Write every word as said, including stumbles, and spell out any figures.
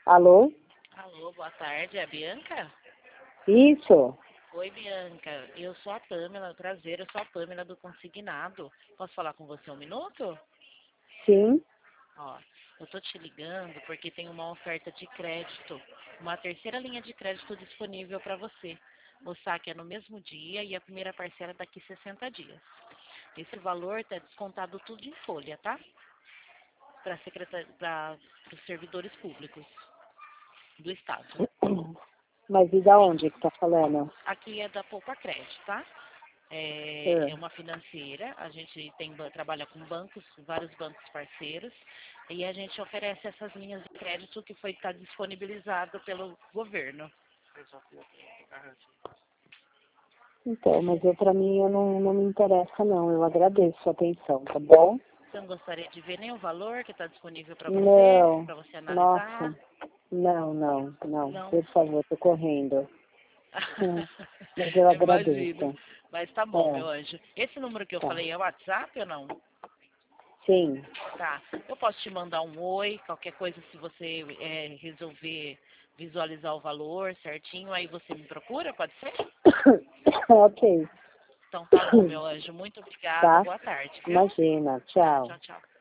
Alô? Alô, boa tarde, é a Bianca? Isso? Oi, Bianca, eu sou a Pamela, prazer, eu sou a Pamela do Consignado. Posso falar com você um minuto? Sim. Ó, eu tô te ligando porque tem uma oferta de crédito, uma terceira linha de crédito disponível para você. O saque é no mesmo dia e a primeira parcela é daqui sessenta dias. Esse valor está descontado tudo em folha, tá? Para os servidores públicos do Estado. Mas e da onde que tá falando? Aqui é da Poupa Crédito, tá? É, é É. uma financeira, a gente tem, trabalha com bancos, vários bancos parceiros, e a gente oferece essas linhas de crédito que foi tá disponibilizado pelo governo. Então, mas eu, pra mim eu não, não me interessa não. Eu agradeço a atenção, tá bom? Você não gostaria de ver nem o valor que está disponível para você, Não. para você analisar? Nossa. Não, não, não. Não. Por favor, tô correndo. Hum. Mas eu Imagino. agradeço. Mas tá bom, É, meu anjo. Esse número que eu tá. falei é o WhatsApp ou não? Sim. Tá. Eu posso te mandar um oi, qualquer coisa, se você é, resolver visualizar o valor certinho, aí você me procura, pode ser? Ok. Então tá bom, meu anjo. Muito obrigada. Tá? Boa tarde, viu? Imagina. Tá, Tchau. tchau, tchau.